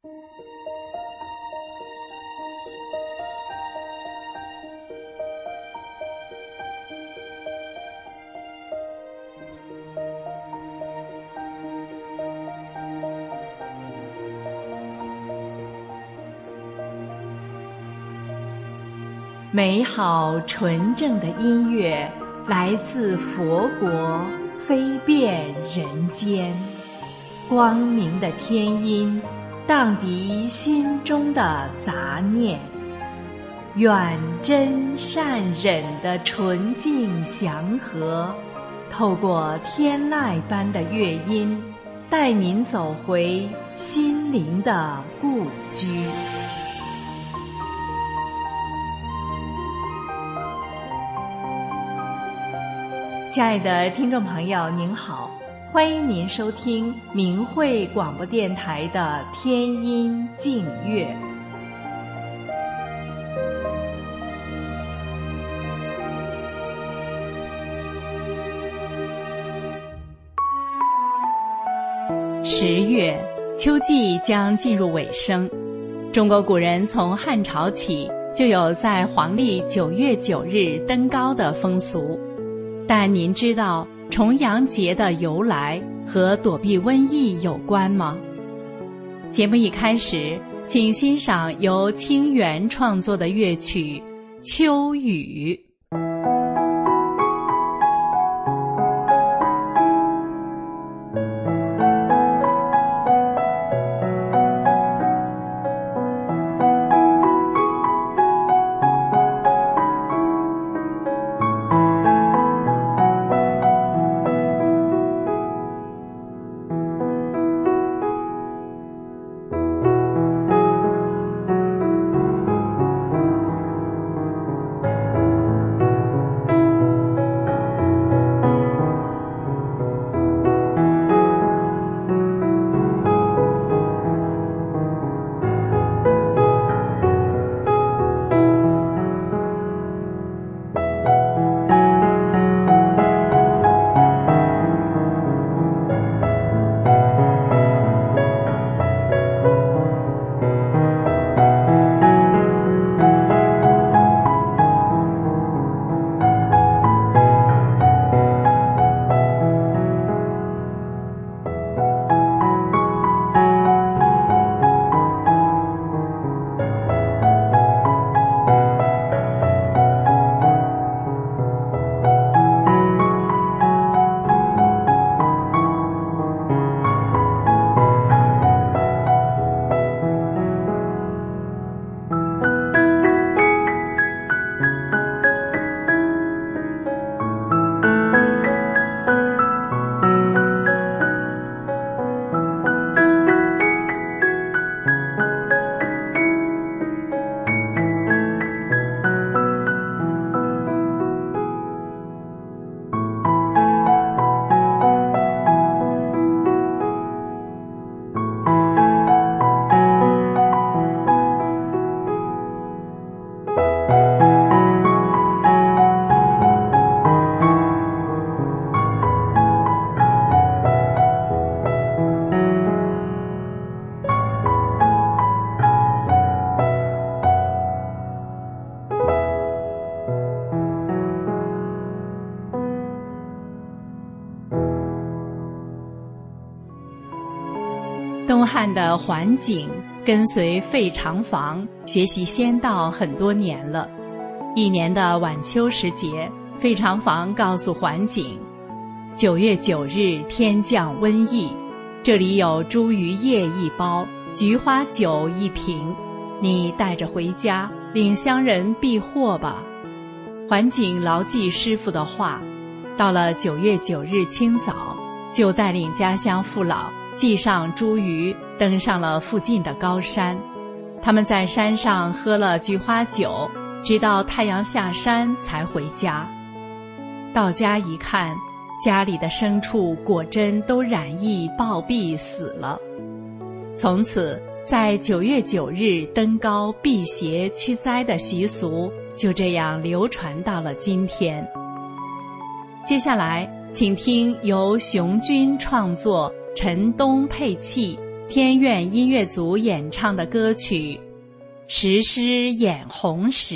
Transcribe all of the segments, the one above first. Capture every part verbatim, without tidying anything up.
美好纯正的音乐来自佛国，飞遍人间。光明的天音荡涤心中的杂念，愿真善忍的纯净祥和，透过天籁般的乐音，带您走回心灵的故居。亲爱的听众朋友您好，欢迎您收听明慧广播电台的天音静乐。十月，秋季将进入尾声。中国古人从汉朝起就有在黄历九月九日登高的风俗。但您知道重阳节的由来和躲避瘟疫有关吗？节目一开始，请欣赏由清源创作的乐曲《秋雨》。东汉的桓景跟随费长房学习仙道很多年了。一年的晚秋时节，费长房告诉桓景，九月九日天降瘟疫，这里有茱萸叶一包，菊花酒一瓶，你带着回家，领乡人避祸吧。桓景牢记师父的话，到了九月九日清早，就带领家乡父老系上茱萸，登上了附近的高山。他们在山上喝了菊花酒，直到太阳下山才回家。到家一看，家里的牲畜果真都染疫暴毙死了。从此，在九月九日登高辟邪驱灾的习俗就这样流传到了今天。接下来，请听由熊军创作、陈东配器、 天苑音乐组演唱的歌曲《石狮掩红石》。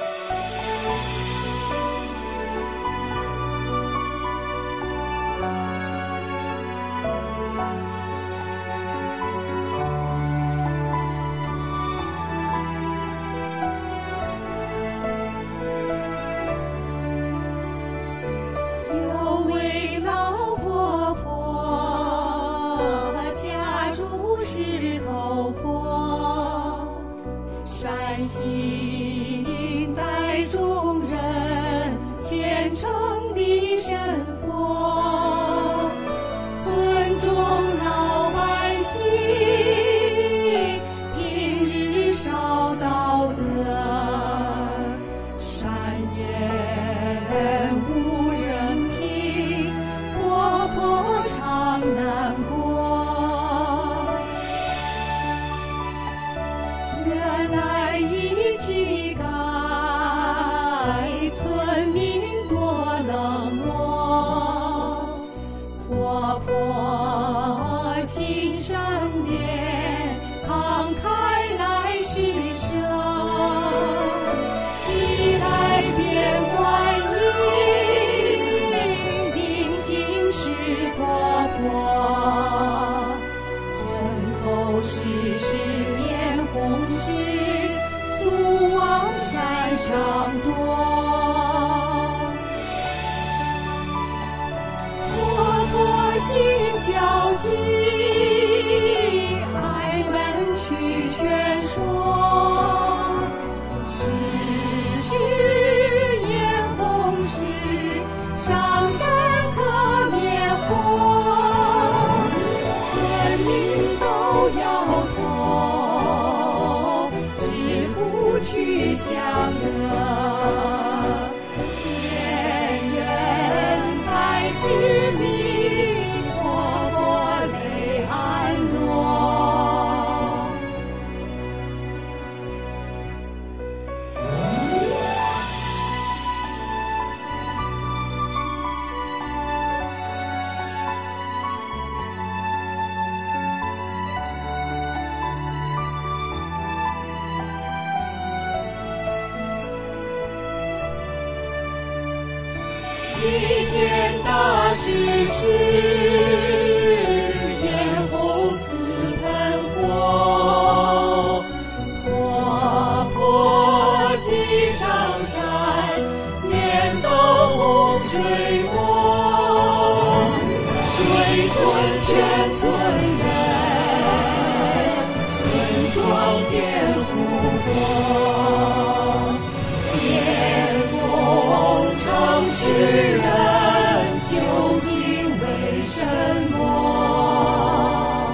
一见大石狮，眼红似喷火，活泼骑上山，面走洪水波，水屯全村人，村庄变湖泊，变风城市人。究竟为什么？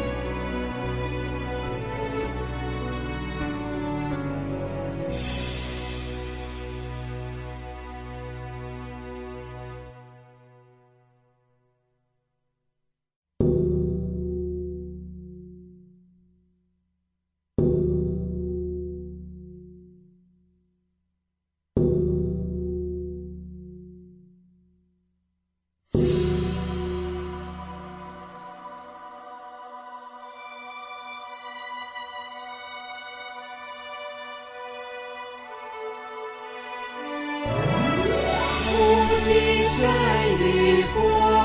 身与佛，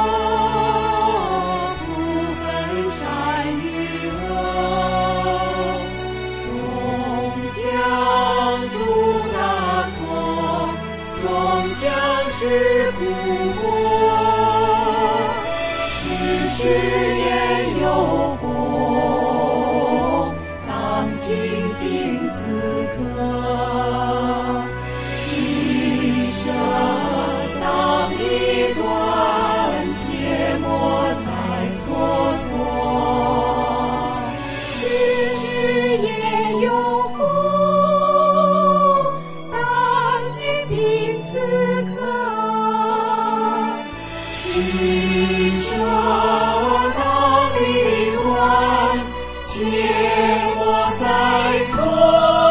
不分善与恶，终将诸大错，终将是苦果。世事焉有功，当今定此刻。一生当一段，切莫再蹉跎。世事焉有功，当今定此刻。一生当一段，切莫再蹉跎。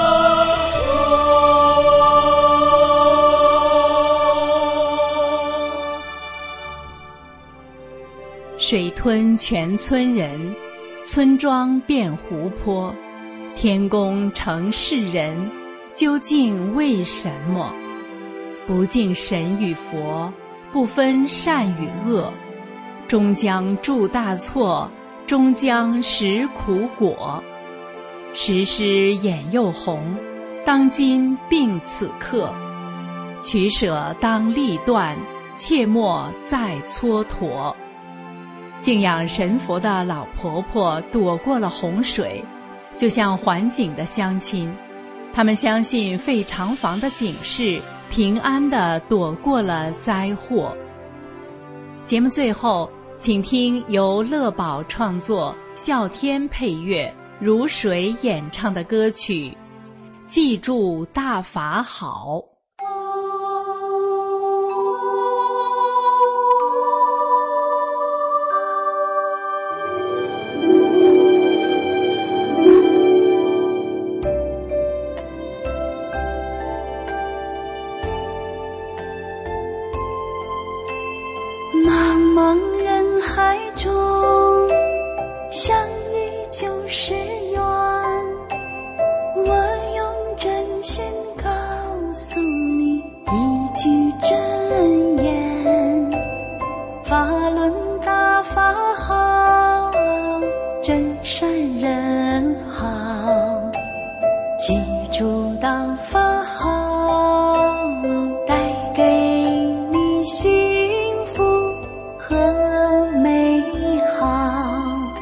水吞全村人， 村庄变湖泊，天公成世人，究竟为什么？不敬神与佛，不分善与恶，终将铸大错，终将食苦果。时师眼又红，当今病此刻，取舍当立断，切莫再蹉跎。敬仰神佛的老婆婆躲过了洪水，就像环境的乡亲，他们相信废厂房的警示，平安地躲过了灾祸。节目最后，请听由乐宝创作、啸天配乐、如水演唱的歌曲《记住大法好》。 茫茫人海中，相遇就是缘。我用真心告诉你一句真言：法轮大法好，真善人好，记住大法好，带给你幸福和美好。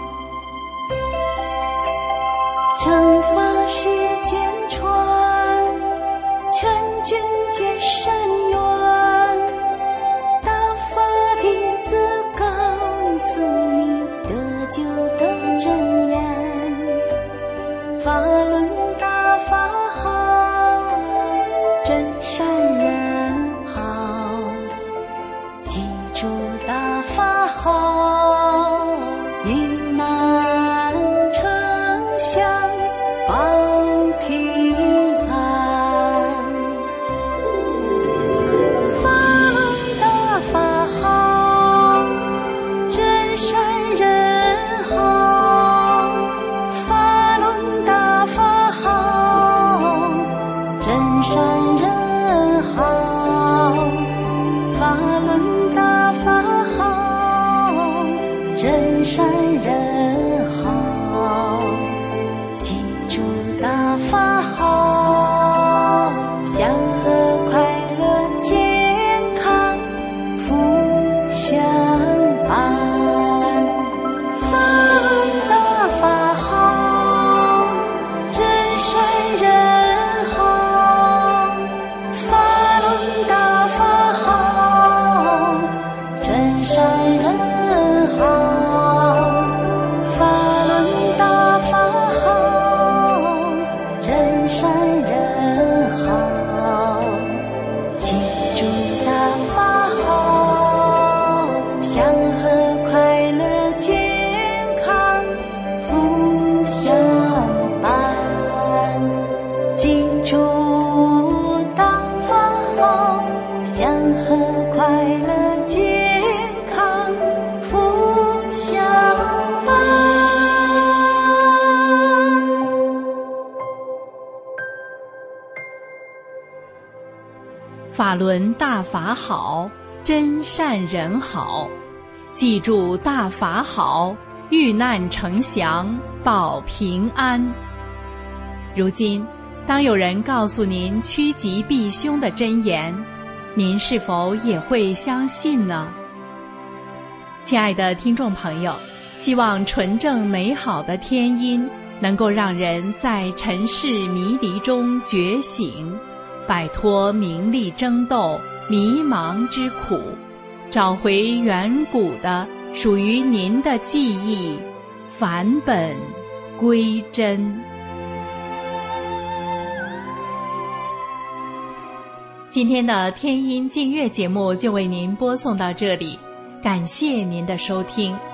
正法世间传，劝君结善缘。大法弟子告诉你得救的真言：法轮大法好，真善人好，记住大法好，遇难成祥保平安。法轮大法好，真善人好，法轮大法好，真善人好，法轮大法好，真善人好，记住大法好，祥和快乐健康福相伴。法轮大法好，真善人好，法轮大法好，真善人好，法轮大法好，真善人好，记住大法好，祥和快乐健康福相伴。记住大法好，祥和快乐健康福相伴。 法轮大法好，真善人好，记住大法好，遇难成祥保平安。如今，当有人告诉您趋吉避凶的真言，您是否也会相信呢？亲爱的听众朋友，希望纯正美好的天音能够让人在尘世迷离中觉醒，摆脱名利争斗、迷茫之苦，找回远古的属于您的记忆，返本归真。今天的天音净月节目就为您播送到这里，感谢您的收听。